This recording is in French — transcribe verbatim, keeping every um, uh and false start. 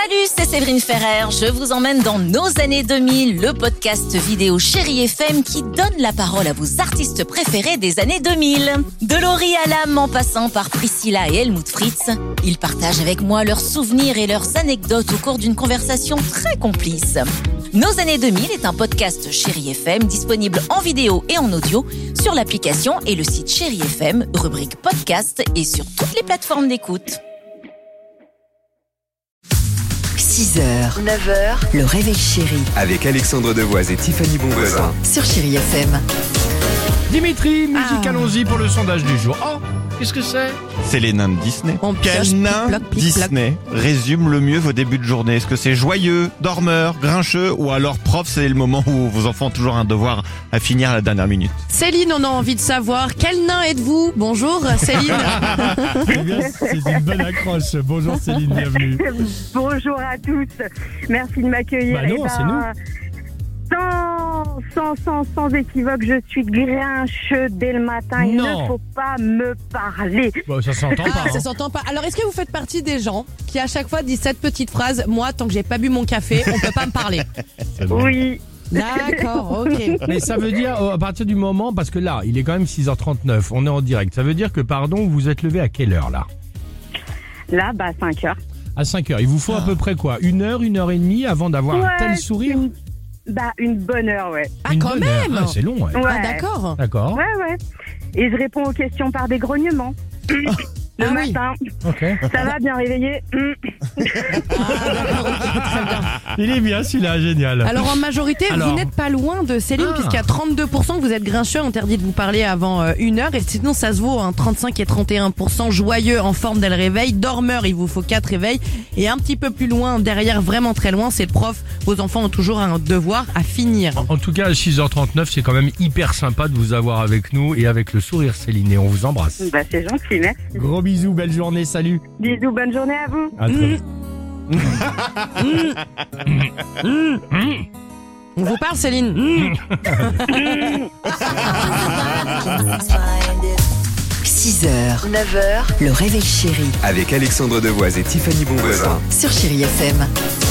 Salut, c'est Séverine Ferrer. Je vous emmène dans nos années deux mille, le podcast vidéo Chérie F M qui donne la parole à vos artistes préférés des années deux mille. De Laurie Hallam en passant par Priscilla et Helmut Fritz, ils partagent avec moi leurs souvenirs et leurs anecdotes au cours d'une conversation très complice. Nos années deux mille est un podcast Chérie F M disponible en vidéo et en audio sur l'application et le site Chérie F M, rubrique podcast et sur toutes les plateformes d'écoute. six heures, neuf heures, le réveil chéri. Avec Alexandre Devoise et Tiffany Bonvoisin. Sur Chérie F M. Dimitri, musique, Ah. allons-y pour le sondage du jour. Oh, qu'est-ce que c'est ? C'est les nains de Disney. On pioche, Quel nain plic-ploc, plic-ploc. Disney résume le mieux vos débuts de journée? Est-ce que c'est joyeux, dormeur, grincheux, ou alors prof, c'est le moment où vos enfants ont toujours un devoir à finir à la dernière minute? Céline, on a envie de savoir, quel nain êtes-vous? Bonjour Céline. Eh bien, c'est une bonne accroche. Bonjour Céline, bienvenue. Bonjour à tous, merci de m'accueillir. Bah non, Eh ben, c'est nous. Sans, sans, sans, sans équivoque, je suis grincheux dès le matin. Il Non. ne faut pas me parler. Bon, ça s'entend pas. Ah, hein. ça s'entend pas. Alors, est-ce que vous faites partie des gens qui à chaque fois disent cette petite phrase, moi, tant que j'ai pas bu mon café, on peut pas me parler? C'est vrai. Oui, D'accord, ok. Mais ça veut dire, euh, à partir du moment, parce que là, il est quand même six heures trente-neuf, on est en direct. Ça veut dire que, pardon, vous vous êtes levé à quelle heure là? là, bah, cinq heures. À cinq heures. Il vous faut à peu près quoi? Une heure, une heure et demie avant d'avoir un Ouais, tel sourire? Une, bah, une bonne heure, ouais. Ah, Une quand bonne heure. même. Ah, c'est long, ouais. Ouais. Ah, d'accord. D'accord. Ouais, ouais. Et je réponds aux questions par des grognements. Le Ah oui. matin, Ok. ça va, bien réveillé. Hum. Ah, d'accord, ok, très bien. Il est bien celui-là, génial. Alors, en majorité, Alors. vous n'êtes pas loin de Céline, Ah. puisqu'il y a trente-deux pour cent que vous êtes grincheux, interdit de vous parler avant euh, une heure. Et sinon, ça se vaut, hein, trente-cinq et trente et un pour cent joyeux en forme dès le réveil. Dormeur, il vous faut quatre réveils. Et un petit peu plus loin, derrière, vraiment très loin, c'est le prof. Vos enfants ont toujours un devoir à finir. En tout cas, à six heures trente-neuf, c'est quand même hyper sympa de vous avoir avec nous et avec le sourire Céline. Et on vous embrasse. Bah, c'est gentil, merci. Gros bisous, belle journée, salut. Bisous, bonne journée à vous. À très vite. On vous parle, Céline? Mmh. six heures, neuf heures, le réveil chéri. Avec Alexandre Devoise et Tiffany Bonvoisin. Sur Chérie F M.